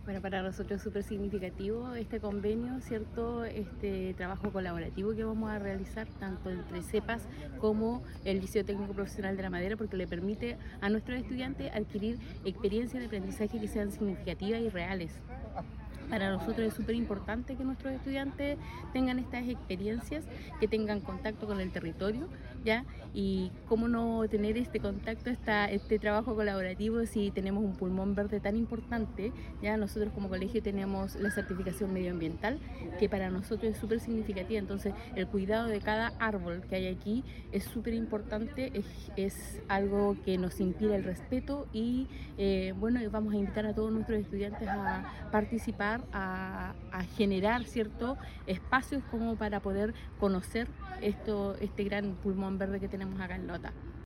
Bueno, para nosotros es súper significativo este convenio, ¿cierto? Este trabajo colaborativo que vamos a realizar tanto entre CEPAS como el Liceo Técnico Profesional de la Madera, porque le permite a nuestros estudiantes adquirir experiencias de aprendizaje que sean significativas y reales. Para nosotros es súper importante que nuestros estudiantes tengan estas experiencias, que tengan contacto con el territorio, ¿ya? Y cómo no tener este contacto, este trabajo colaborativo si tenemos un pulmón verde tan importante, ¿ya? Nosotros como colegio tenemos la certificación medioambiental, que para nosotros es súper significativa, entonces el cuidado de cada árbol que hay aquí es súper importante, es algo que nos inspira el respeto y bueno, vamos a invitar a todos nuestros estudiantes a participar, a generar ciertos espacios como para poder conocer este gran pulmón verde que tenemos acá en Lota.